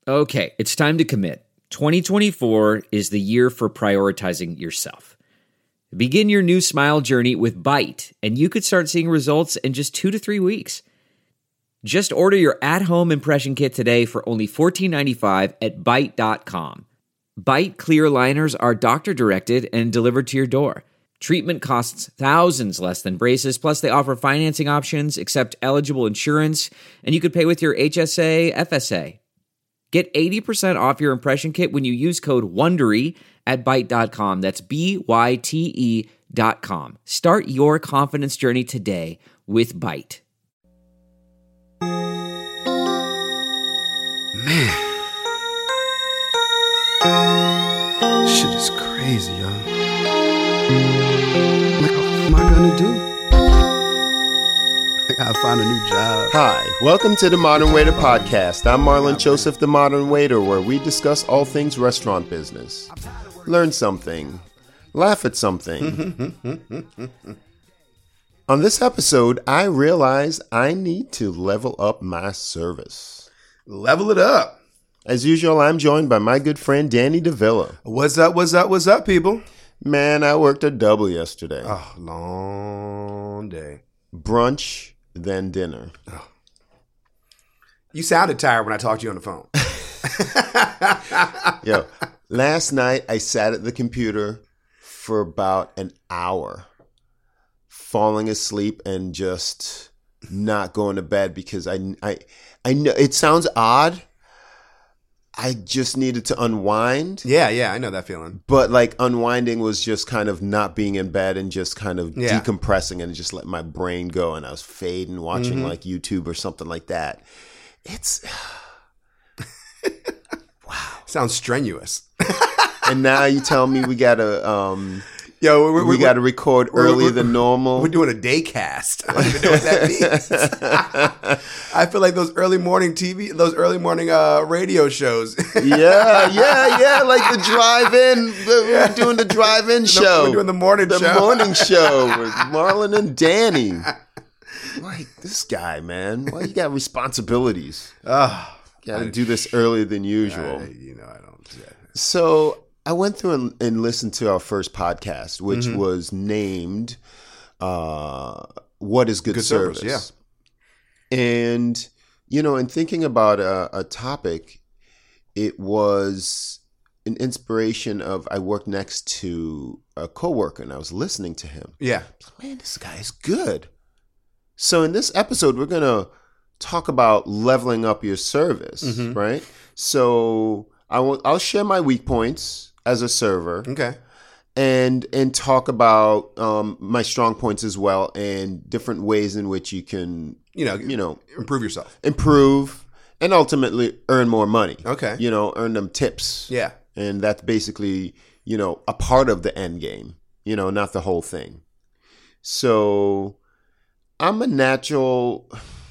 Okay, it's time to commit. 2024 is the year for prioritizing yourself. Begin your new smile journey with Byte, and you could start seeing results in just 2 to 3 weeks. Just order your at-home impression kit today for only $14.95 at Byte.com. Byte clear liners are doctor-directed and delivered to your door. Treatment costs thousands less than braces, plus they offer financing options, accept eligible insurance, and you could pay with your HSA, FSA. Get 80% off your impression kit when you use code WONDERY at Byte.com. That's BYTE.com. Start your confidence journey today with Byte. Man. Shit is crazy, y'all. Like, what am I gonna do? I gotta find a new job. Hi, welcome to the Modern Waiter Podcast. I'm Marlon Joseph, the Modern Waiter, where we discuss all things restaurant business. Learn something. Laugh at something. On this episode, I realize I need to level up my service. Level it up. As usual, I'm joined by my good friend Danny DeVilla. What's up, people? Man, I worked a double yesterday. Oh, long day. Brunch, then dinner. Oh. You sounded tired when I talked to you on the phone. Yo, last night I sat at the computer for about an hour, falling asleep and just not going to bed because I know it sounds odd. I just needed to unwind. Yeah, I know that feeling. But like unwinding was just kind of not being in bed and just kind of decompressing and just let my brain go. And I was fading, watching like YouTube or something like that. It's wow. Sounds strenuous. And now you tell me we gotta we gotta record earlier than normal. We're doing a day cast. I don't even know what that means. I feel like those early morning radio shows. yeah, like the drive-in. We're doing the drive-in show. We're doing the morning show. The morning show with Marlon and Danny. Like this guy, man. Why you got responsibilities? Got to do this earlier than usual. I don't. Yeah. So I went through and listened to our first podcast, which was named "What is Good Service?" Yeah. And in thinking about a topic, it was an inspiration of I worked next to a coworker, and I was listening to him. Yeah, man, this guy is good. So in this episode, we're gonna talk about leveling up your service, right? So I'll share my weak points as a server, okay, and talk about my strong points as well, and different ways in which you can improve yourself, and ultimately earn more money. Okay, earn them tips. Yeah, and that's basically a part of the end game. Not the whole thing. So I'm a natural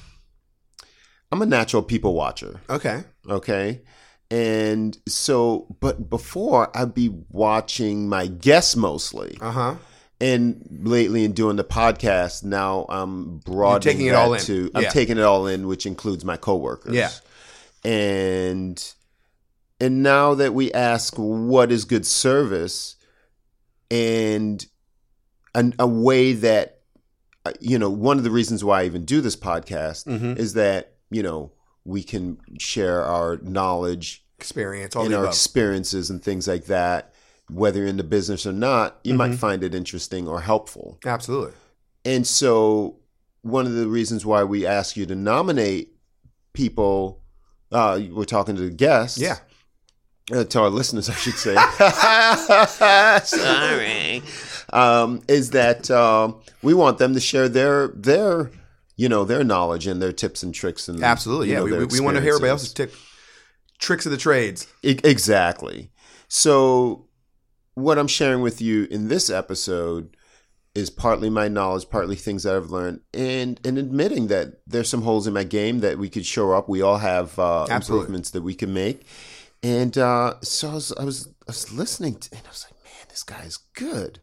people watcher. Okay. And so, but before I'd be watching my guests mostly. And lately in doing the podcast, now I'm broadening it all in. I'm taking it all in, which includes my coworkers. Yeah. And now that we ask what is good service, and a way that, one of the reasons why I even do this podcast is that, we can share our knowledge, experience, and our experiences and things like that. Whether you're in the business or not, you might find it interesting or helpful. Absolutely. And so one of the reasons why we ask you to nominate people, we're talking to the guests. Yeah. To our listeners, I should say. Sorry. Is that we want them to share their knowledge and their tips and tricks. And absolutely, yeah. We want to hear everybody else's tricks of the trades. Exactly. So what I'm sharing with you in this episode is partly my knowledge, partly things that I've learned, and admitting that there's some holes in my game that we could shore up. We all have improvements that we can make. And so I was listening to, and I was like, man, this guy's good,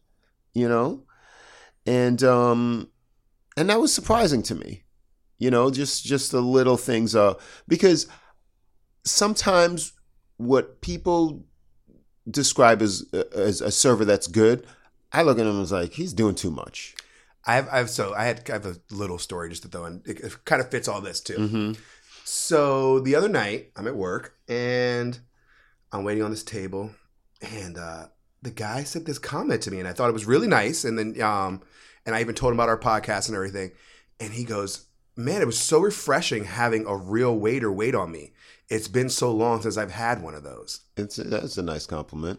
and that was surprising to me, just the little things, because sometimes what people describe as a server that's good, I look at him as like, he's doing too much. I have a little story just to throw in. It kind of fits all this too. Mm-hmm. So the other night, I'm at work and I'm waiting on this table, and the guy said this comment to me, and I thought it was really nice. And then, and I even told him about our podcast and everything. And he goes, "Man, it was so refreshing having a real waiter wait on me. It's been so long since I've had one of those." That's a nice compliment.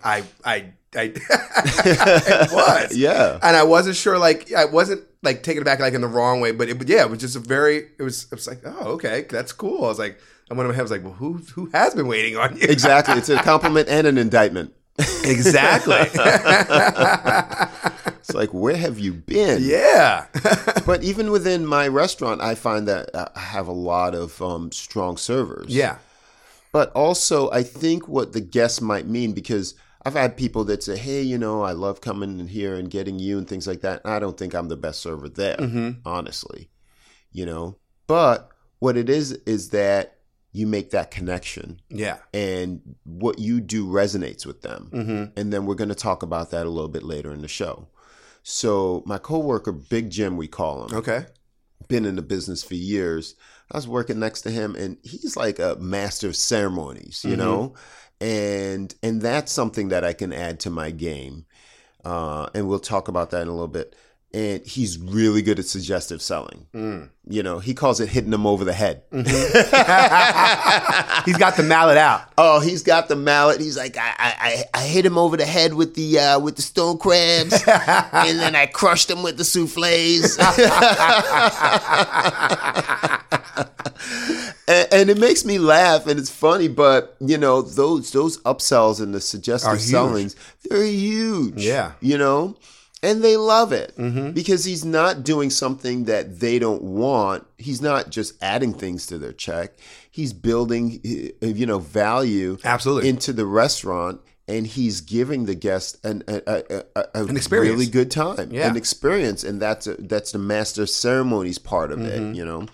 It was. Yeah. And I wasn't sure, like, I wasn't like taken aback, like in the wrong way, but it was just it was like, oh, okay, that's cool. I was like, and one of my head was like, well, who has been waiting on you? Exactly. It's a compliment and an indictment. Exactly. It's like, where have you been? Yeah. But even within my restaurant, I find that I have a lot of strong servers. Yeah. But also, I think what the guests might mean, because I've had people that say, hey, I love coming in here and getting you and things like that. And I don't think I'm the best server there, honestly, But what it is that you make that connection. Yeah. And what you do resonates with them. Mm-hmm. And then we're going to talk about that a little bit later in the show. So my coworker, Big Jim, we call him. Okay. Been in the business for years. I was working next to him, and he's like a master of ceremonies, and that's something that I can add to my game. And we'll talk about that in a little bit. And he's really good at suggestive selling. He calls it hitting them over the head. He's got the mallet out. Oh, he's got the mallet. He's like, I hit him over the head with the stone crabs, and then I crushed him with the souffles. And it makes me laugh, and it's funny, but those upsells and the suggestive sellings, they're huge. Yeah. And they love it because he's not doing something that they don't want. He's not just adding things to their check. He's building, value absolutely into the restaurant, and he's giving the guest an experience, really good time, an experience, and that's the master of ceremonies part of it,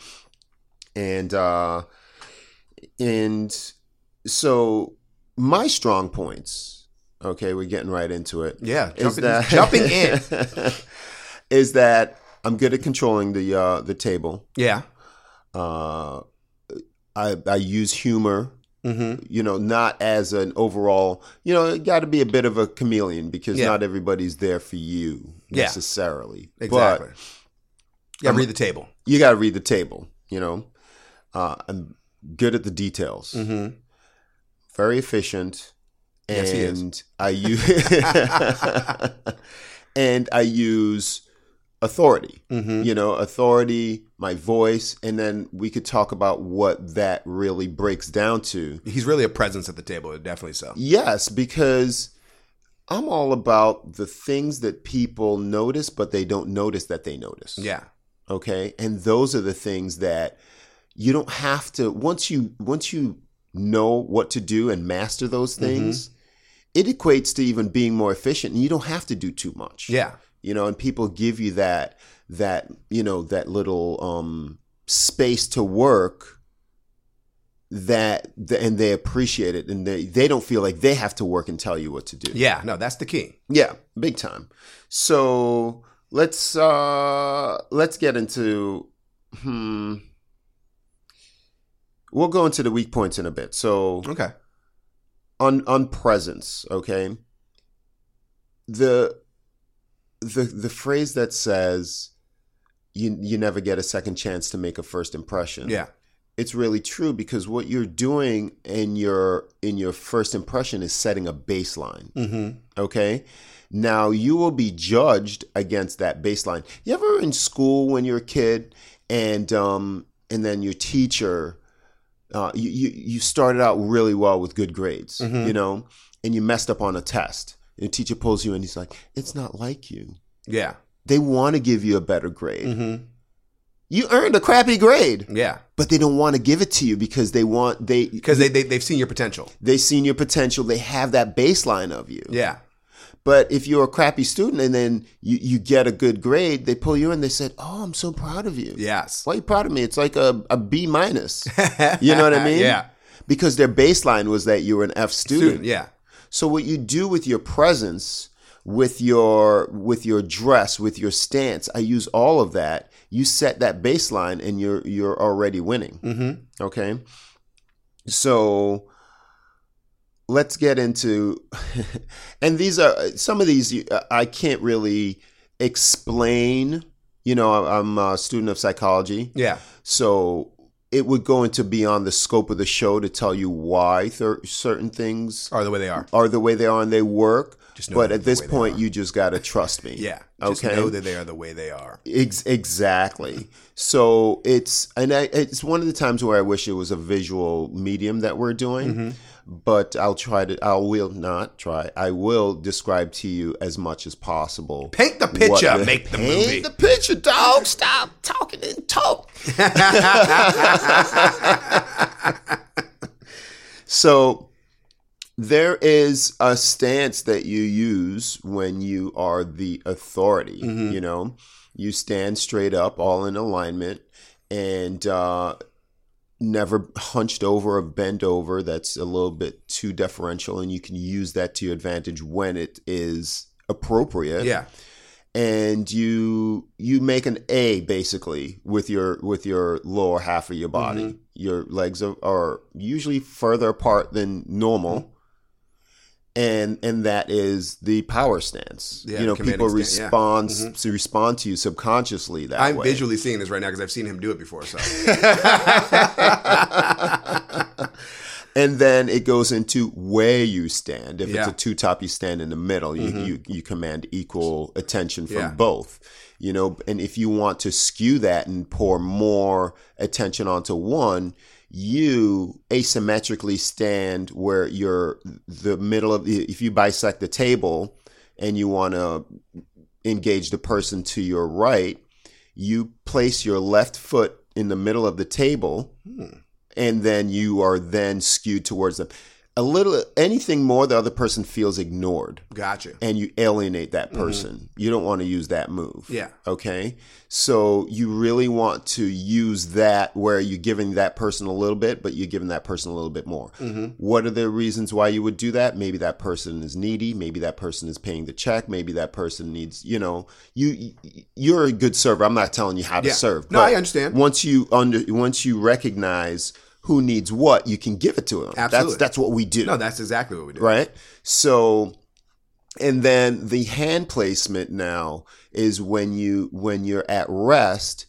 and so my strong points. Okay, we're getting right into it. Yeah, jumping in. Is that I'm good at controlling the table. Yeah. I use humor, not as an overall, you got to be a bit of a chameleon because not everybody's there for you necessarily. Exactly. But you got to read the table. You got to read the table, I'm good at the details. Mm-hmm. Very efficient. Yes, he is. And I use authority, authority, my voice, and then we could talk about what that really breaks down to. He's really a presence at the table, definitely so. Yes, because I'm all about the things that people notice, but they don't notice that they notice. Yeah. Okay, and those are the things that you don't have to. Once you know what to do and master those things, it equates to even being more efficient, and you don't have to do too much. Yeah. And people give you that little space to work and they appreciate it, and they don't feel like they have to work and tell you what to do. Yeah, no, that's the key. Yeah, big time. So let's get into we'll go into the weak points in a bit. So okay. On presence, okay? The phrase that says you never get a second chance to make a first impression. Yeah. It's really true because what you're doing in your first impression is setting a baseline. Mm-hmm. Okay? Now you will be judged against that baseline. You ever in school when you're a kid and then your teacher you started out really well with good grades, and you messed up on a test. And the teacher pulls you in. He's like, "It's not like you." Yeah. They want to give you a better grade. Mm-hmm. You earned a crappy grade. Yeah. But they don't want to give it to you because they've seen your potential. They've seen your potential. They have that baseline of you. Yeah. But if you're a crappy student and then you get a good grade, they pull you in. They said, "Oh, I'm so proud of you." Yes. Why are you proud of me? It's like a B minus. You know what I mean? Yeah. because their baseline was that you were an F student. Yeah. So what you do with your presence, with your dress, with your stance, I use all of that. You set that baseline, and you're already winning. Mm-hmm. Okay. So let's get into, and these are some of these I can't really explain. You know, I'm a student of psychology. Yeah. So it would go into beyond the scope of the show to tell you why certain things Are the way they are. And they work. But at this point, are. you just got to trust me. Yeah. Just know that they are the way they are. Exactly. So it's one of the times where I wish it was a visual medium that we're doing. Mm-hmm. But I will describe to you as much as possible. Paint the picture, make the movie. Paint the picture, dog. Stop talking and talk. So there is a stance that you use when you are the authority. Mm-hmm. You know, you stand straight up, all in alignment, and never hunched over or bent over. That's a little bit too deferential, and you can use that to your advantage when it is appropriate. Yeah. And you make an A basically with your lower half of your body. Mm-hmm. Your legs are usually further apart than normal. And that is the power stance. Yeah, you know, people respond yeah. Respond to you subconsciously that I'm way. visually seeing this right now because I've seen him do it before. So, and then it goes into where you stand. If yeah. it's a two-top, you stand in the middle. You command equal attention from yeah. both. You know, and if you want to skew that and pour more attention onto one, you asymmetrically stand where you're the middle of if you bisect the table and you want to engage the person to your right, you place your left foot in the middle of the table and then you are then skewed towards them. Anything more, the other person feels ignored. Gotcha. And you alienate that person. You don't want to use that move. Yeah. Okay. So you really want to use that where you're giving that person a little bit, but you're giving that person a little bit more. Mm-hmm. What are the reasons why you would do that? Maybe that person is needy. Maybe that person is paying the check. Maybe that person needs, you're a good server. I'm not telling you how to serve. No, I understand. Once you recognize who needs what, you can give it to them. Absolutely. That's what we do. No, that's exactly what we do. Right? So, and then the hand placement now is when you're at rest,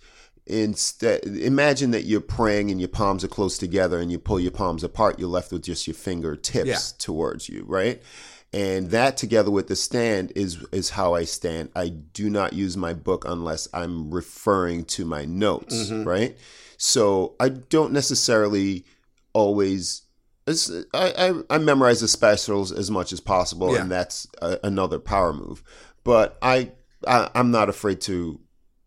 imagine that you're praying and your palms are close together and you pull your palms apart, you're left with just your fingertips towards you, right? And that together with the stand is how I stand. I do not use my book unless I'm referring to my notes, right? So I don't necessarily always. I memorize the specials as much as possible, and that's another power move. But I'm not afraid to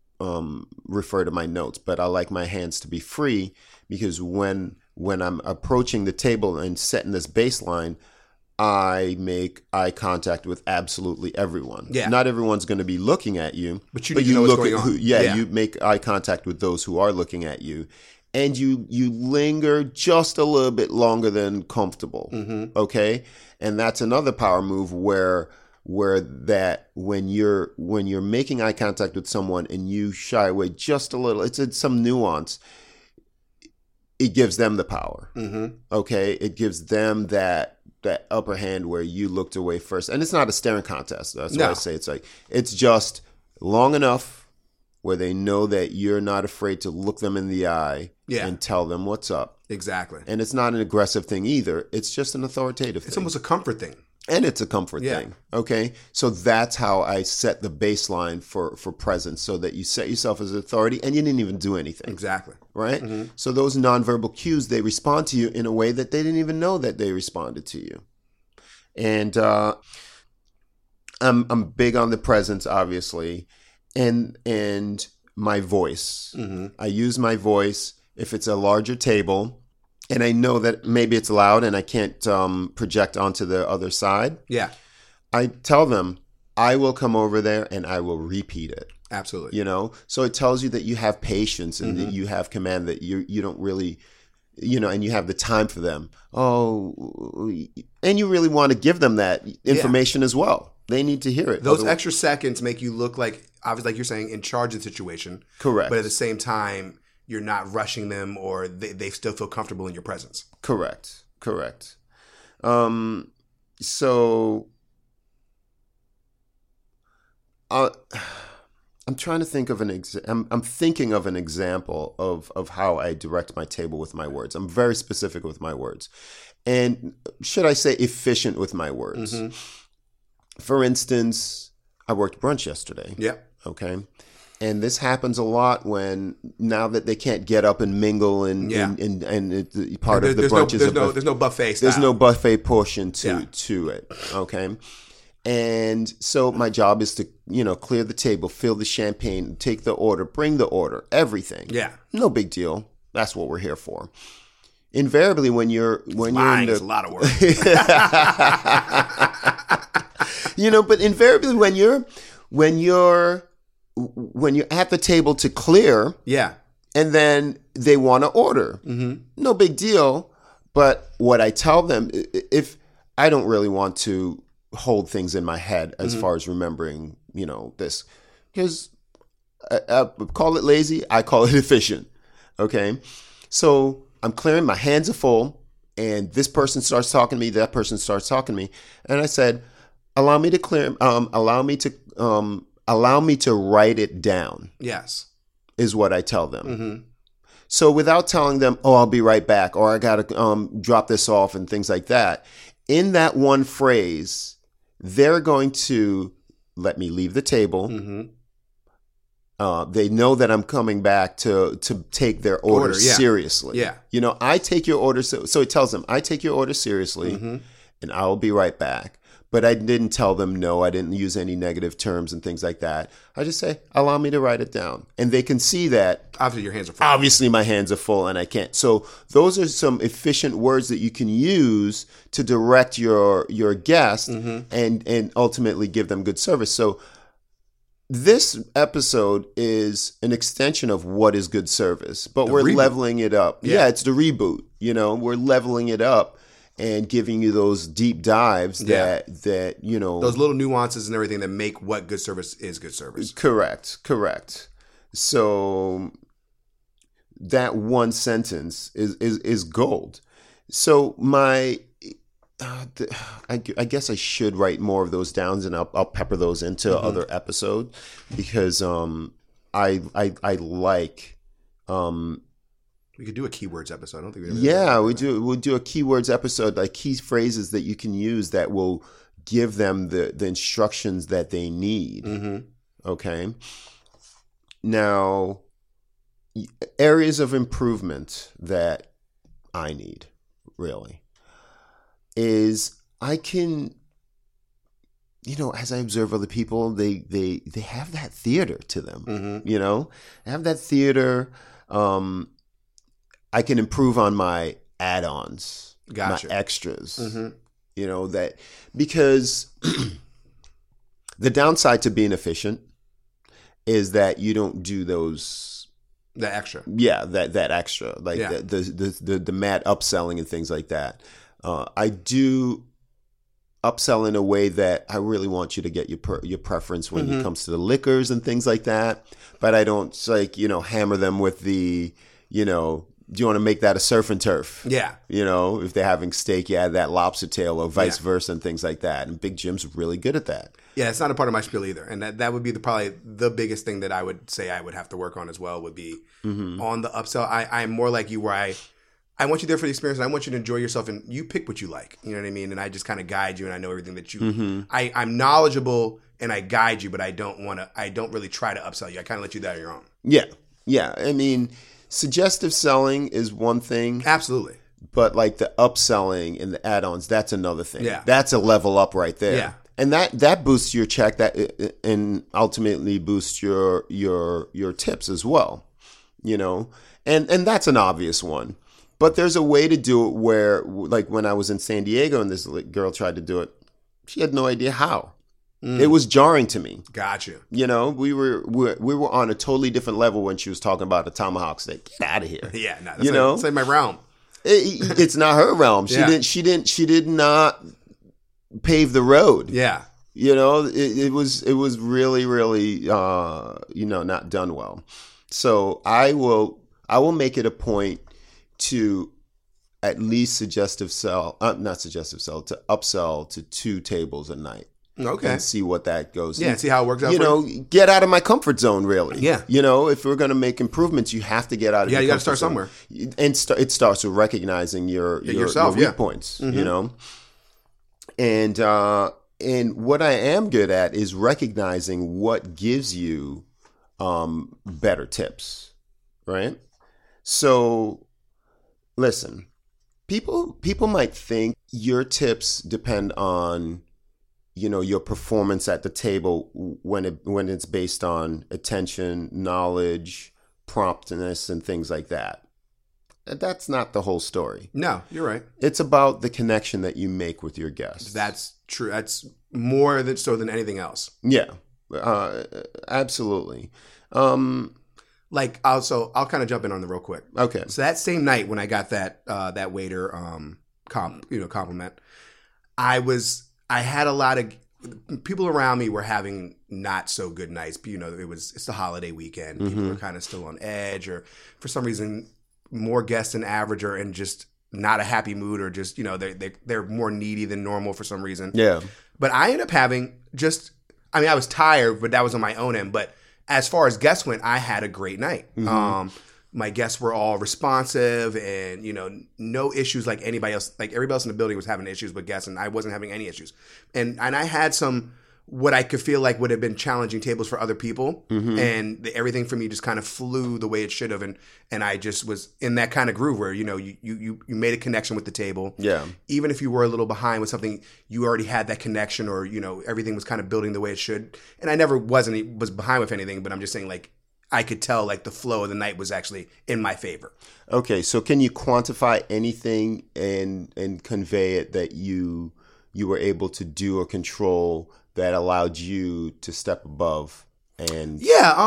refer to my notes. But I like my hands to be free because when I'm approaching the table and setting this baseline, I make eye contact with absolutely everyone. Yeah. Not everyone's going to be looking at you. But you know what's going on. You make eye contact with those who are looking at you. And you linger just a little bit longer than comfortable. Mm-hmm. Okay? And that's another power move where that when you're making eye contact with someone and you shy away just a little, it's some nuance. It gives them the power. Mm-hmm. Okay? It gives them that upper hand where you looked away first. And it's not a staring contest. That's why I say it's just long enough where they know that you're not afraid to look them in the eye and tell them what's up. Exactly. And it's not an aggressive thing either. It's just an authoritative thing. It's almost a comfort thing. And it's a comfort thing. Okay? So that's how I set the baseline for presence, so that you set yourself as authority and you didn't even do anything. Exactly. Right? Mm-hmm. So those nonverbal cues, they respond to you in a way that they didn't even know that they responded to you. And I'm big on the presence, obviously, and my voice. Mm-hmm. I use my voice if it's a larger table. And I know that maybe it's loud and I can't project onto the other side. Yeah. I tell them, I will come over there and I will repeat it. Absolutely. So it tells you that you have patience and that you have command, that you don't really, and you have the time for them. And you really want to give them that information as well. They need to hear it. Those extra seconds make you look like, obviously, like you're saying, in charge of the situation. Correct. But at the same time, you're not rushing them, or they still feel comfortable in your presence. Correct. So I'm trying to think of I'm thinking of an example of how I direct my table with my words. I'm very specific with my words. And should I say efficient with my words? Mm-hmm. For instance, I worked brunch yesterday. Yeah. Okay. And this happens a lot now that they can't get up and mingle and part of the brunch is there's no buffet style. There's no buffet portion to it. Okay. And so my job is to, clear the table, fill the champagne, take the order, bring the order, everything. Yeah. No big deal. That's what we're here for. Invariably, when you're it's a lot of work. But invariably when you're at the table to clear, and then they want to order, no big deal. But what I tell them, if I don't really want to hold things in my head as far as remembering, this, because I call it lazy, I call it efficient. Okay, so I'm clearing, my hands are full, and this person starts talking to me, that person starts talking to me, and I said, allow me to clear, allow me to write it down. Yes, is what I tell them. Mm-hmm. So without telling them, I'll be right back, or I got to drop this off and things like that, in that one phrase, they're going to let me leave the table. Mm-hmm. They know that I'm coming back to take their order seriously. Yeah. I take your order. So it tells them, I take your order seriously, and I will be right back. But I didn't tell them no. I didn't use any negative terms and things like that. I just say, allow me to write it down. And they can see that. Obviously, your hands are full. Obviously, my hands are full and I can't. So those are some efficient words that you can use to direct your guest and ultimately give them good service. So this episode is an extension of what is good service, but we're leveling it up. Yeah, it's the reboot. We're leveling it up and giving you those deep dives that those little nuances and everything that make what good service is good service. Correct. So that one sentence is gold. So I guess I should write more of those down, and I'll pepper those into other episodes, because I like. We could do a keywords episode. I don't think we. We'll do a keywords episode, like key phrases that you can use that will give them the instructions that they need. Mm-hmm. Okay. Now, areas of improvement that I need really is I can, as I observe other people, they have that theater to them. Mm-hmm. They have that theater. I can improve on my add-ons, my extras, that, because the downside to being efficient is that you don't do those. The extra. Yeah, that extra, like the mad upselling and things like that. I do upsell in a way that I really want you to get your preference when it comes to the liquors and things like that. But I don't hammer them with the, do you want to make that a surf and turf? Yeah. If they're having steak, you add that lobster tail, or vice versa and things like that. And Big Jim's really good at that. Yeah, it's not a part of my spiel either. And that would be probably the biggest thing that I would say I would have to work on as well, would be on the upsell. I'm more like you, where I want you there for the experience, and I want you to enjoy yourself, and you pick what you like. You know what I mean? And I just kind of guide you, and I know everything that you I'm knowledgeable and I guide you, but I don't really try to upsell you. I kind of let you do that on your own. Yeah. Yeah. I mean, suggestive selling is one thing. Absolutely. But like the upselling and the add-ons, that's another thing. Yeah. That's a level up right there. Yeah. And that boosts your check, and ultimately boosts your tips as well. And that's an obvious one. But there's a way to do it where, like when I was in San Diego and this girl tried to do it, she had no idea how. It was jarring to me. Gotcha. We were on a totally different level when she was talking about a tomahawk steak. Get out of here. Yeah, no, that's like my realm. It's not her realm. She did not pave the road. Yeah. You know, it was really, really, not done well. So I will make it a point to at least to upsell to 2 tables a night. Okay. And see what that goes. Yeah, see how it works out. Get out of my comfort zone, really. Yeah. If we're going to make improvements, you have to get out of your comfort zone. You got to start somewhere. And it starts with recognizing your weak points, And what I am good at is recognizing what gives you better tips, right? So, listen, people might think your tips depend on your performance at the table when it's based on attention, knowledge, promptness, and things like that. That's not the whole story. No, you're right. It's about the connection that you make with your guests. That's true. That's more than anything else. Yeah, absolutely. I'll kind of jump in on the real quick. Okay. So that same night when I got that waiter compliment, I had a lot of people around me were having not so good nights. It's the holiday weekend. People are kind of still on edge, or for some reason, more guests than average, or in just not a happy mood, or just they're more needy than normal for some reason. Yeah. But I ended up having I was tired, but that was on my own end. But as far as guests went, I had a great night. My guests were all responsive, and no issues like anybody else. Like everybody else in the building was having issues with guests, and I wasn't having any issues. And I had some what I could feel like would have been challenging tables for other people, and everything for me just kind of flew the way it should have. And I just was in that kind of groove where you made a connection with the table. Yeah. Even if you were a little behind with something, you already had that connection, or everything was kind of building the way it should. And I never was behind with anything, but I'm just saying, like, I could tell like the flow of the night was actually in my favor. Okay, so can you quantify anything and convey it that you were able to do or control that allowed you to step above? And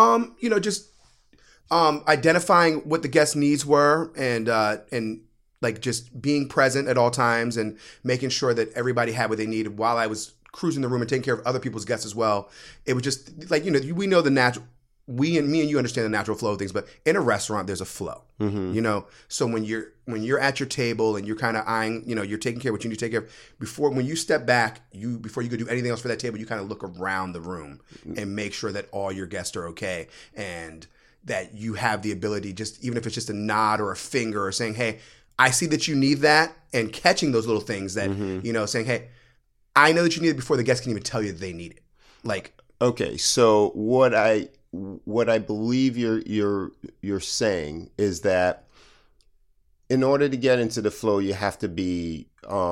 identifying what the guest needs were, and like just being present at all times, and making sure that everybody had what they needed while I was cruising the room and taking care of other people's guests as well. It was just like we know the natural. Me and you understand the natural flow of things, but in a restaurant, there's a flow, So when you're at your table and you're kind of eyeing, you're taking care of what you need to take care of when you step back, before you go do anything else for that table, you kind of look around the room and make sure that all your guests are okay, and that you have the ability, just even if it's just a nod or a finger or saying, "Hey, I see that you need that," and catching those little things that saying, "Hey, I know that you need it," before the guests can even tell you that they need it. Like, okay, so what I believe you're saying is that in order to get into the flow, you have to be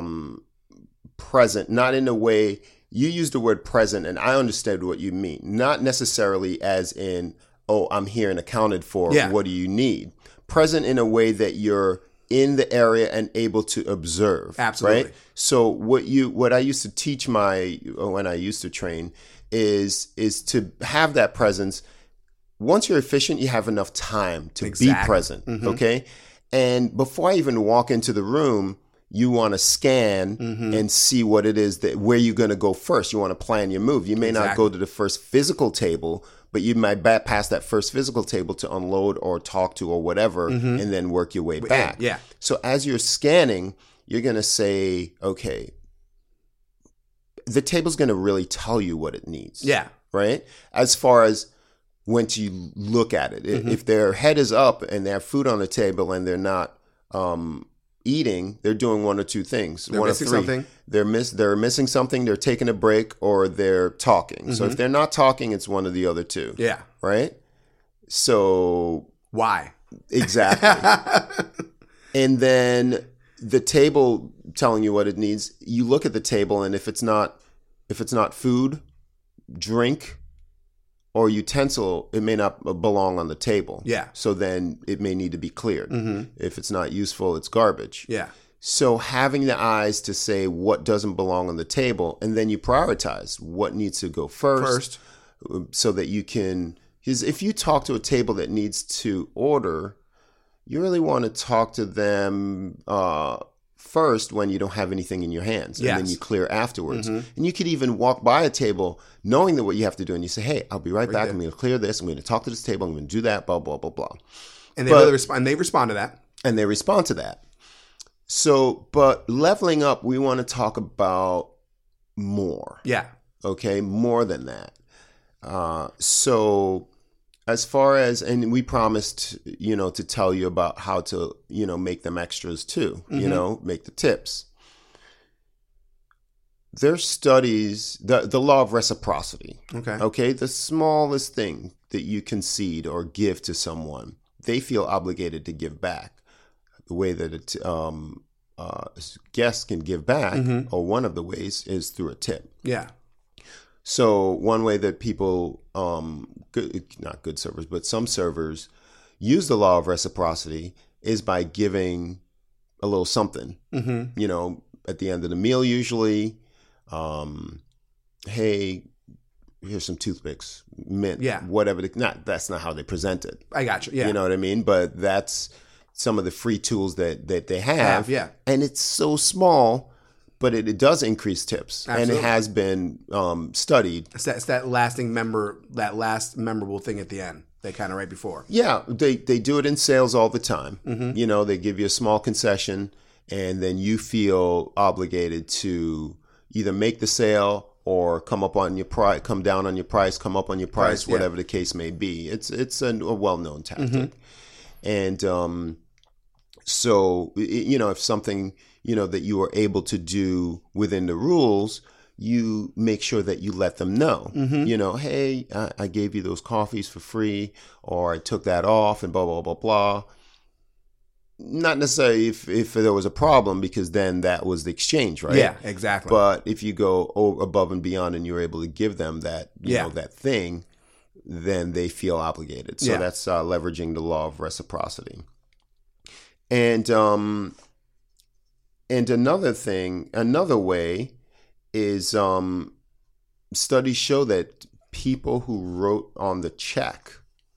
present, not in a way. You used the word present, and I understood what you mean. Not necessarily as in, "Oh, I'm here and accounted for. Yeah. What do you need?" Present in a way that you're in the area and able to observe. Absolutely. Right? So what I used to teach when I used to train is to have that presence. Once you're efficient, you have enough time to be present, okay? And before I even walk into the room, you want to scan and see what it is where you're going to go first. You want to plan your move. You may not go to the first physical table, but you might pass that first physical table to unload or talk to or whatever, and then work your way back. Yeah. So as you're scanning, you're going to say, okay, the table's going to really tell you what it needs. Yeah. Right? As far as when to look at it. If their head is up and they have food on the table and they're not eating, they're doing one or two things. They're missing something. They're missing something, they're taking a break, or they're talking. So if they're not talking, it's one of the other two. Yeah. Right? So why? Exactly. And then the table telling you what it needs, you look at the table, and if it's not food, drink, or utensil, it may not belong on the table. Yeah. So then it may need to be cleared. If it's not useful, it's garbage. Yeah. So having the eyes to say what doesn't belong on the table, and then you prioritize what needs to go first. So that you can, because if you talk to a table that needs to order, you really want to talk to them first when you don't have anything in your hands, and then you clear afterwards. And you could even walk by a table knowing that what you have to do, and you say, hey, I'll be right back. I'm going to clear this. I'm going to talk to this table. I'm going to do that, blah, blah, blah, blah. And they respond to that. And they respond to that. So, but leveling up, we want to talk about more. Yeah. Okay, more than that. So as far as, and we promised, to tell you about how to, make them extras too, make the tips. There's studies, the law of reciprocity. Okay. The smallest thing that you concede or give to someone, they feel obligated to give back. The way that guests can give back, or one of the ways, is through a tip. Yeah. So one way that people, not good servers, but some servers use the law of reciprocity is by giving a little something, at the end of the meal usually. Hey, here's some toothpicks, mint, whatever. That's not how they present it. I got you. Yeah. You know what I mean? But that's some of the free tools that they have. Yeah. And it's so small, but it does increase tips. Absolutely. And it has been studied. It's that last memorable thing at the end. They kind of right before. Yeah. They do it in sales all the time. They give you a small concession, and then you feel obligated to either make the sale or come up on your price, come down on your price, come up on your price, whatever the case may be. It's a well-known tactic. And so, if something, that you are able to do within the rules, you make sure that you let them know, hey, I gave you those coffees for free, or I took that off, and blah, blah, blah, blah. Not necessarily if there was a problem, because then that was the exchange, right? Yeah, exactly. But if you go above and beyond and you're able to give them that, that thing, then they feel obligated. So that's leveraging the law of reciprocity. And another way is studies show that people who wrote on the check,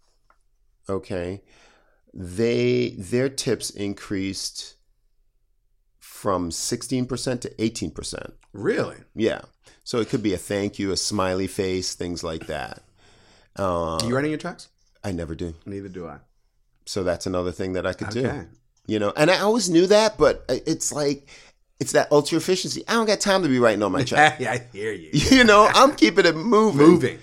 their tips increased from 16% to 18%. Really? Yeah. So it could be a thank you, a smiley face, things like that. Do you write in your checks? I never do. Neither do I. So that's another thing that I could do. And I always knew that, but it's like, it's that ultra efficiency. I don't got time to be writing on my check. Yeah, I hear you. I'm keeping it moving.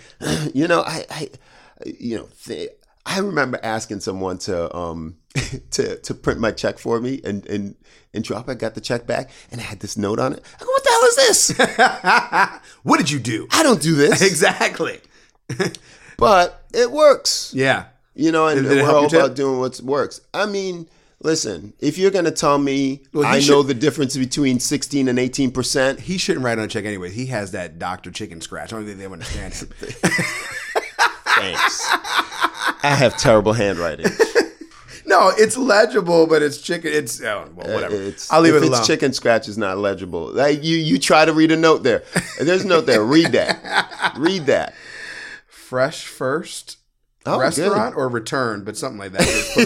I remember asking someone to to print my check for me and drop it. I got the check back and I had this note on it. I go, what the hell is this? What did you do? I don't do this. Exactly. But it works. Yeah. And we're all about doing what works. I mean, listen, if you're going to tell me I know the difference between 16 and 18%. He shouldn't write on a check anyway. He has that Dr. Chicken scratch. I don't think they understand him. Thanks. I have terrible handwriting. No, it's legible, but it's chicken. It's whatever. I'll leave it alone. If it's chicken scratch, it's not legible. Like you try to read a note there. There's a note there. Read that. Read that. Fresh first restaurant or return, but something like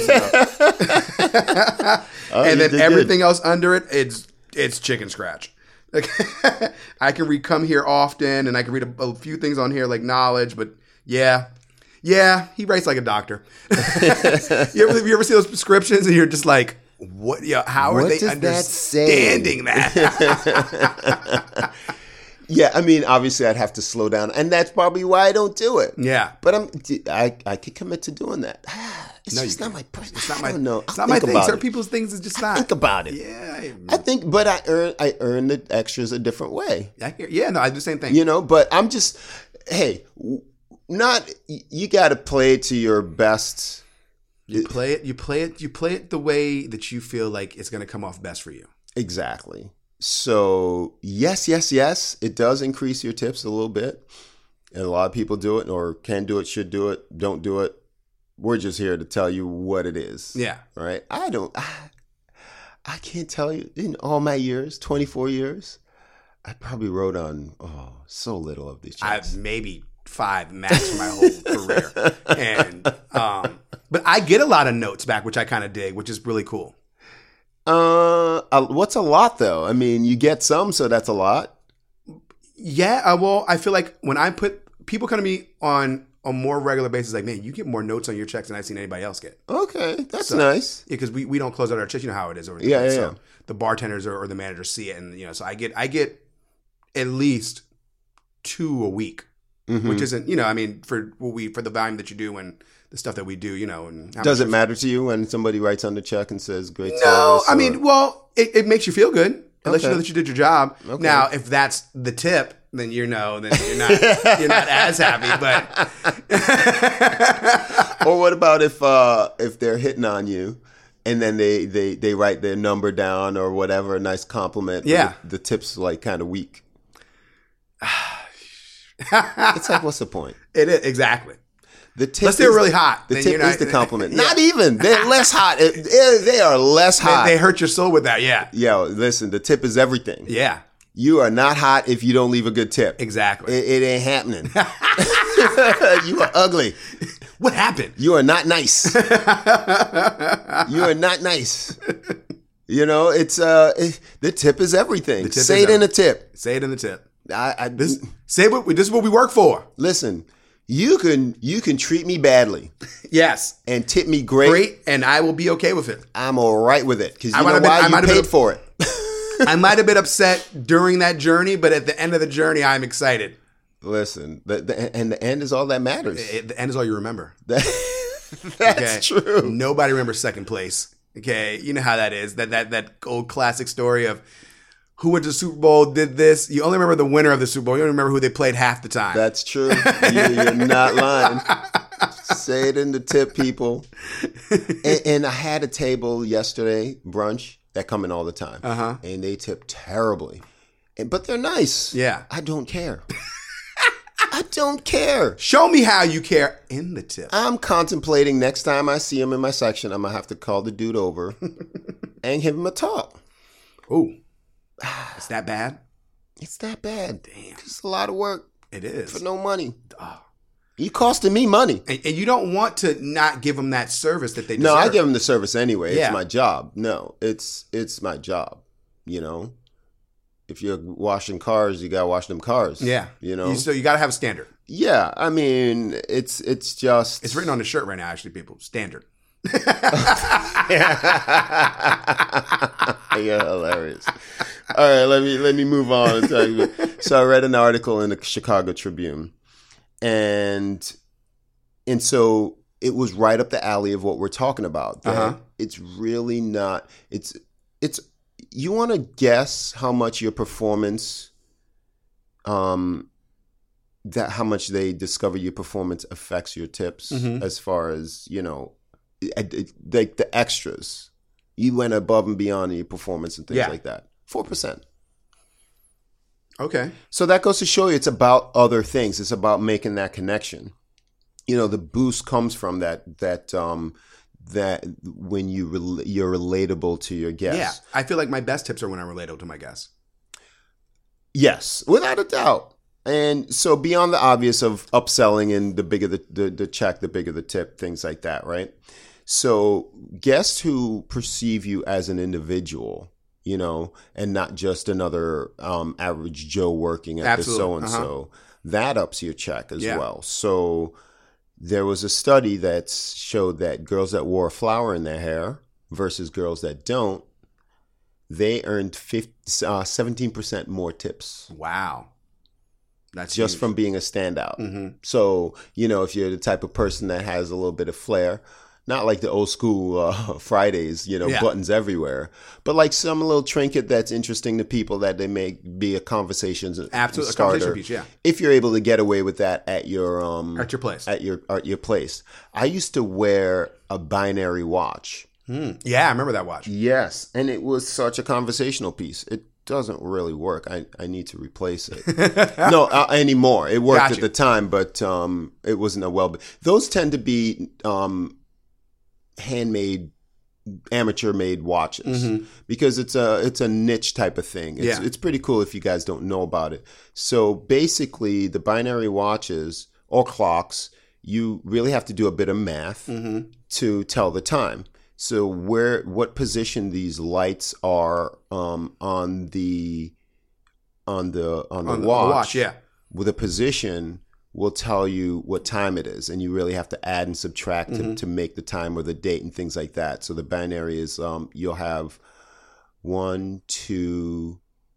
that. And then everything else under it, it's chicken scratch. Like, I can come here often, and I can read a few things on here like knowledge, but yeah, he writes like a doctor. You ever see those prescriptions and you're just like, what? Yeah, how are they understanding that? Yeah, I mean, obviously, I'd have to slow down, and that's probably why I don't do it. Yeah, but I could commit to doing that. It's just not my person. It's not my. No, it's not my thing. Certain people's things is just not. Think about it. Yeah, I think, but I earn the extras a different way. I do the same thing. But I'm just, hey, you got to play it to your best. You play it the way that you feel like it's going to come off best for you. Exactly. So yes, it does increase your tips a little bit. And a lot of people do it, or can do it, should do it, don't do it. We're just here to tell you what it is. Yeah. Right? I can't tell you, in all my years, 24 years, I probably wrote on so little of these checks. I've maybe 5 max for my whole career. And But I get a lot of notes back, which I kind of dig, which is really cool. What's a lot though? I mean, you get some, so that's a lot. Yeah, well, I feel like when I people come to me on a more regular basis, like, man, you get more notes on your checks than I've seen anybody else get. Okay, that's nice. Yeah, because we don't close out our checks. You know how it is over there. Yeah. So the bartenders or the managers see it, and so I get at least 2 a week, which isn't for the volume that you do and the stuff that we do, and does it matter to you when somebody writes on the check and says great service? No, I mean, well, it makes you feel good. It lets you know that you did your job. Okay. Now, if that's the tip, then you're not as happy. But or what about if they're hitting on you, and then they write their number down or whatever, a nice compliment. Yeah, the tip's like kind of weak. It's like, what's the point? It is exactly. The tip unless they're really hot. The tip is the compliment. Not even. They're less hot. They are less hot. They hurt your soul with that, yeah. Yo, listen, the tip is everything. Yeah. You are not hot if you don't leave a good tip. Exactly. It ain't happening. You are ugly. What happened? You are not nice. You are not nice. It's the tip is everything. Say it in the tip. Say it in the tip. This is what we work for. Listen. You can treat me badly. Yes. And tip me great. And I will be okay with it. I'm all right with it. Because you paid for it. I might have been upset during that journey, but at the end of the journey, I'm excited. Listen, the end is all that matters. The end is all you remember. That's true. Nobody remembers second place. Okay, you know how that is. That old classic story of who went to the Super Bowl, did this. You only remember the winner of the Super Bowl. You don't remember who they played half the time. That's true. You're not lying. Say it in the tip, people. And I had a table yesterday, brunch, that come in all the time. Uh-huh. And they tip terribly. But they're nice. Yeah. I don't care. I don't care. Show me how you care in the tip. I'm contemplating next time I see him in my section, I'm going to have to call the dude over and give him a talk. Ooh. It's that bad? It's that bad. Damn. It's a lot of work. It is. For no money. Oh. You costing me money. And you don't want to not give them that service that they deserve. No, I give them the service anyway. Yeah. It's my job. No, it's my job. If you're washing cars, you got to wash them cars. Yeah. So you got to have a standard. Yeah. I mean, it's just. It's written on the shirt right now, actually, people. Standard. You're hilarious. All right, let me move on. So I read an article in the Chicago Tribune, and so it was right up the alley of what we're talking about. It's really not. It's. You want to guess how much your performance, how much they discover your performance affects your tips, as far as like the extras. You went above and beyond in your performance and things like that. 4%. Okay. So that goes to show you it's about other things. It's about making that connection. The boost comes from that when you're relatable to your guests. Yeah. I feel like my best tips are when I'm relatable to my guests. Yes, without a doubt. And so beyond the obvious of upselling and the bigger the check, the bigger the tip, things like that, right? So guests who perceive you as an individual, and not just another average Joe working at the so-and-so, that ups your check as well. So there was a study that showed that girls that wore a flower in their hair versus girls that don't, they earned 17% more tips. Wow. That's just huge. From being a standout. Mm-hmm. So, if you're the type of person that has a little bit of flair, not like the old school Fridays, buttons everywhere, but like some little trinket that's interesting to people that they may be a conversation starter. Absolutely, a conversation piece, yeah. If you're able to get away with that at your place. At your place. I used to wear a binary watch. Yeah, I remember that watch. Yes, and it was such a conversational piece. It doesn't really work. I need to replace it. No, anymore. It worked at the time, but it wasn't a well. Those tend to be handmade, amateur-made watches because it's a niche type of thing. It's pretty cool if you guys don't know about it. So basically, the binary watches or clocks, you really have to do a bit of math to tell the time. So what position these lights are on the watch, yeah. with a position will tell you what time it is, and you really have to add and subtract to make the time or the date and things like that. So the binary is you'll have 1, 2.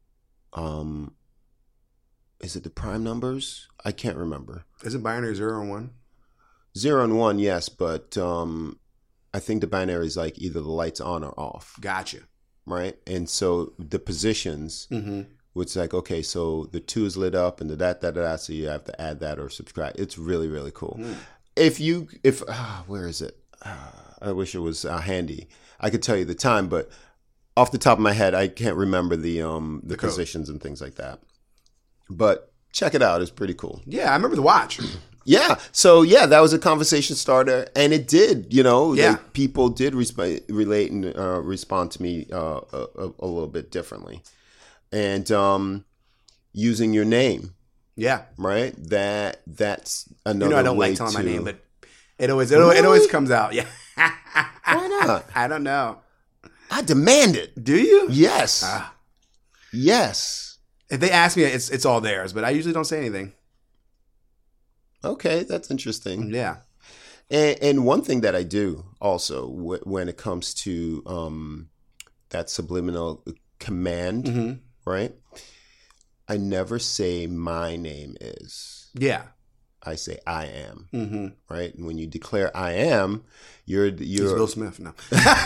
Is it the prime numbers? I can't remember. Is it binary 0 and 1? 0 and 1, yes, but I think the binary is like either the lights on or off. Gotcha. Right? And so the positions, it's like, okay, so the 2 is lit up and the that, so you have to add that or subtract. It's really, really cool. Where is it? I wish it was handy. I could tell you the time, but off the top of my head, I can't remember the positions and things like that. But check it out. It's pretty cool. Yeah, I remember the watch. Yeah. So, that was a conversation starter. And it did, like, people did relate and respond to me a little bit differently. And using your name. Yeah. Right? That's another way I don't like telling my name, but it always comes out. Yeah. Why not? I don't know. I demand it. Do you? Yes. Yes. If they ask me, it's all theirs, but I usually don't say anything. Okay, that's interesting. Yeah. And one thing that I do also when it comes to that subliminal command, right? I never say my name is. Yeah. I say I am, right? And when you declare I am, you're He's Will Smith. No.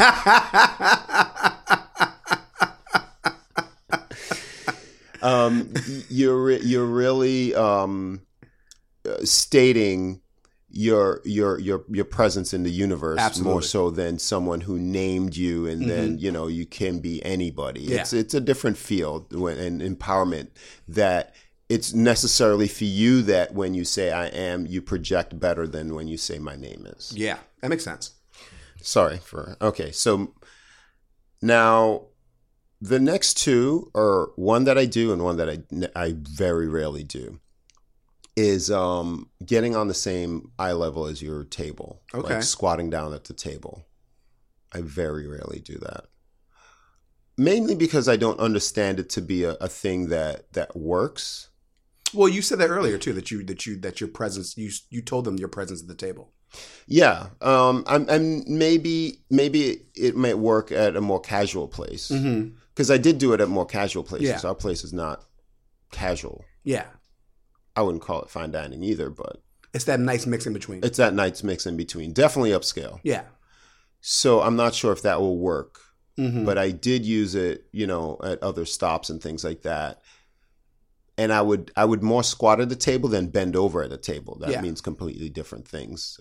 You're really stating your presence in the universe. Absolutely. More so than someone who named you, and then you can be anybody. Yeah. It's a different field and empowerment that it's necessarily for you that when you say I am, you project better than when you say my name is. Yeah, that makes sense. Okay, so now the next two are one that I do and one that I very rarely do is getting on the same eye level as your table. Okay. Like squatting down at the table. I very rarely do that. Mainly because I don't understand it to be a thing that works. Well, you said that earlier too, that your presence, you told them your presence at the table. Yeah. I'm maybe it might work at a more casual place. Because I did do it at more casual places. Yeah. Our place is not casual. Yeah. I wouldn't call it fine dining either, but It's that nice mix in between. it's that nice mix in between. Definitely upscale. Yeah. So I'm not sure if that will work. But I did use it, at other stops and things like that. And I would more squat at the table than bend over at a table. That means completely different things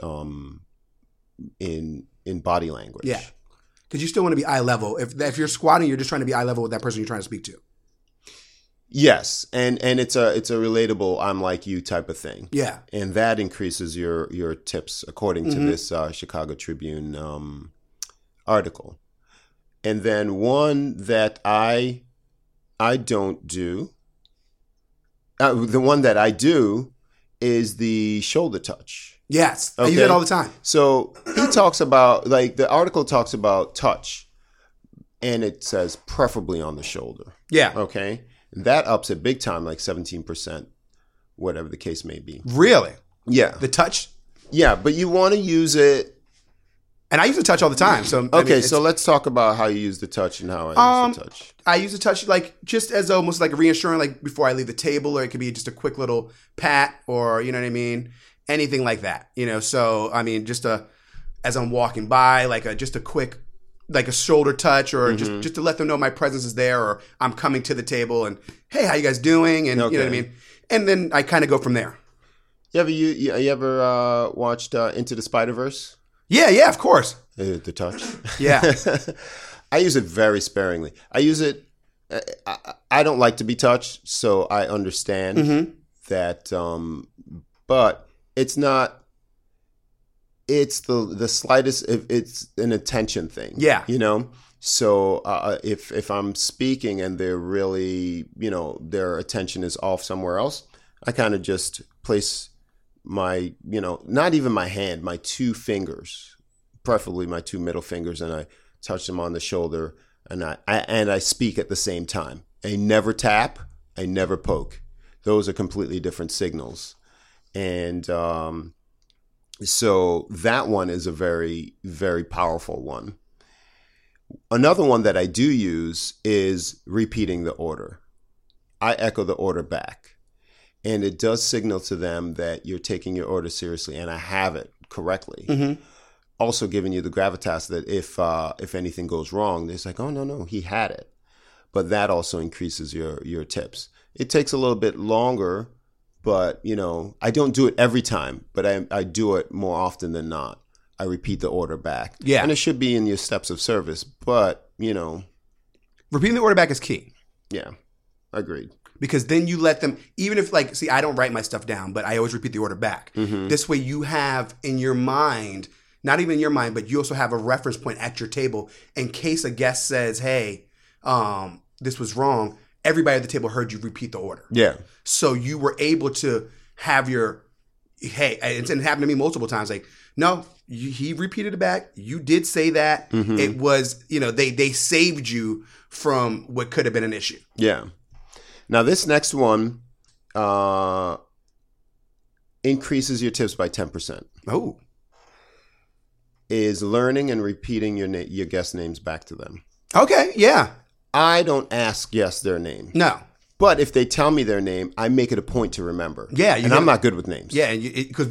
in body language. Yeah. Because you still want to be eye level. If you're squatting, you're just trying to be eye level with that person you're trying to speak to. Yes, and it's a relatable I'm like you type of thing. Yeah. And that increases your tips according to this Chicago Tribune article. And then one that I don't do, the one that I do is the shoulder touch. Yes. I Okay. use that all the time. So he talks about, like, the article talks about touch, and it says preferably on the shoulder. Yeah. Okay. And that ups it big time, like 17%, whatever the case may be. Really? Yeah. The touch? Yeah, but you want to use it. And I use the touch all the time. So Okay, so let's talk about how you use the touch and how I use the touch. I use the touch like just as almost like reassuring, like before I leave the table, or it could be just a quick little pat, or you know what I mean, anything like that. So I mean, just as I'm walking by, like just a quick, like a shoulder touch, or just to let them know my presence is there, or I'm coming to the table, and hey, how you guys doing, and you know what I mean, and then I kind of go from there. You ever watched Into the Spider-Verse? Yeah, of course. The touch. Yeah. I use it very sparingly. I use it. I don't like to be touched, so I understand that. But it's not. It's the slightest. It's an attention thing. Yeah. So if I'm speaking and they're really, their attention is off somewhere else, I kind of just place my, not even my hand, my two fingers preferably my 2 middle fingers, and I touch them on the shoulder, and I speak at the same time. I never tap. I never poke. Those are completely different signals. And so that one is a very, very powerful one. Another one that I do use is repeating the order. I echo the order back. And it does signal to them that you're taking your order seriously and I have it correctly. Mm-hmm. Also giving you the gravitas that if anything goes wrong, it's like, oh, no, he had it. But that also increases your tips. It takes a little bit longer, but, I don't do it every time, but I do it more often than not. I repeat the order back. Yeah. And it should be in your steps of service, but, repeating the order back is key. Yeah, agreed. Because then you let them, even if I don't write my stuff down, but I always repeat the order back. Mm-hmm. This way you have in your mind, not even in your mind, but you also have a reference point at your table in case a guest says, hey, this was wrong. Everybody at the table heard you repeat the order. Yeah. So you were able to have hey, it happened to me multiple times. Like, no, he repeated it back. You did say that. Mm-hmm. It was, they saved you from what could have been an issue. Yeah. Now, this next one increases your tips by 10%. Oh. Is learning and repeating your guest names back to them. Okay, yeah. I don't ask guests their name. No. But if they tell me their name, I make it a point to remember. Yeah. I'm not good with names. Yeah, because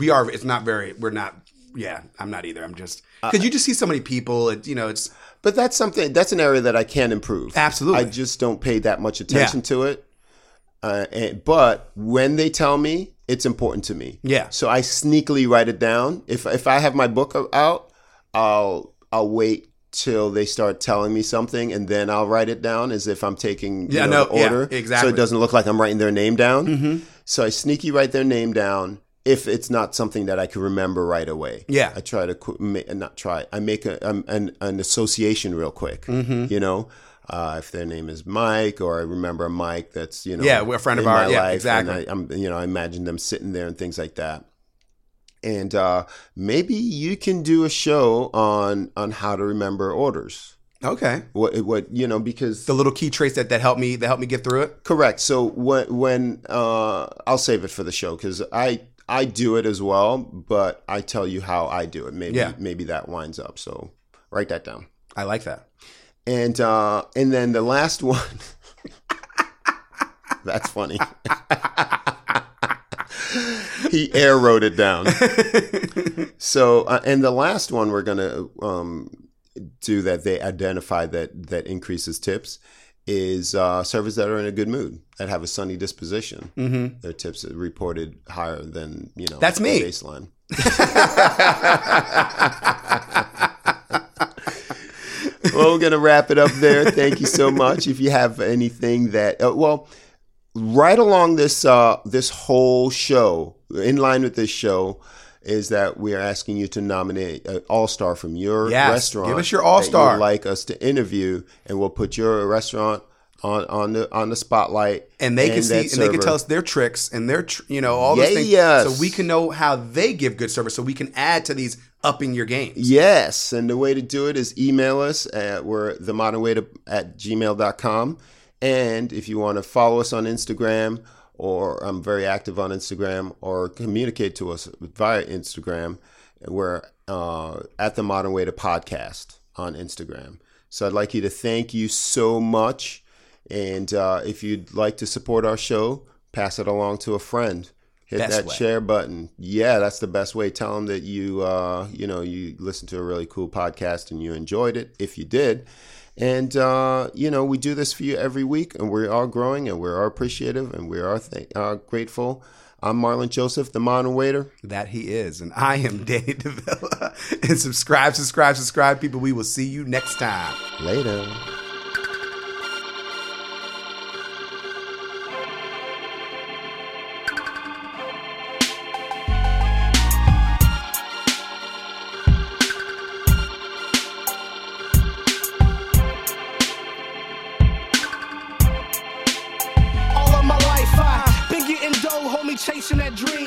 I'm not either. I'm just, because you just see so many people, it's. But that's an area that I can improve. Absolutely. I just don't pay that much attention to it. But when they tell me, it's important to me. Yeah. So I sneakily write it down. If I have my book out, I'll wait till they start telling me something, and then I'll write it down as if I'm taking the order. Yeah, exactly. So it doesn't look like I'm writing their name down. Mm-hmm. So I sneaky write their name down if it's not something that I can remember right away. Yeah. I try to I make an association real quick. Mm-hmm. If their name is Mike, or I remember a Mike that's we're a friend of ours. Yeah, exactly. And I imagine them sitting there and things like that. And maybe you can do a show on how to remember orders. Okay. What because the little key traits that help me get through it. Correct. So when I'll save it for the show because I do it as well, but I tell you how I do it. Maybe that winds up. So write that down. I like that. And then the last one. That's funny. He wrote it down. So, and the last one we're going to do that they identify that increases tips is servers that are in a good mood, that have a sunny disposition. Mm-hmm. Their tips are reported higher than, that's me. Baseline. Well, we're going to wrap it up there. Thank you so much. If you have anything that, right along this whole show, in line with this show, is that we are asking you to nominate an all-star from your restaurant. Give us your all-star. That you'd like us to interview, and we'll put your restaurant on the spotlight. And they can see, and they can tell us their tricks and their, all those things. So we can know how they give good service, so we can add to these upping your games. Yes, and the way to do it is email us we're themodernwaiter@gmail.com. And if you want to follow us on Instagram, or I'm very active on Instagram, or communicate to us via Instagram, we're at the Modern Waiter Podcast on Instagram. So I'd like you to thank you so much. And if you'd like to support our show, pass it along to a friend. Hit that share button. Yeah, that's the best way. Tell them that you listened to a really cool podcast and you enjoyed it, if you did. And, we do this for you every week, and we are growing, and we are appreciative, and we are grateful. I'm Marlon Joseph, the Modern Waiter. That he is. And I am Danny Davila. And subscribe, people. We will see you next time. Later. Chasing that dream.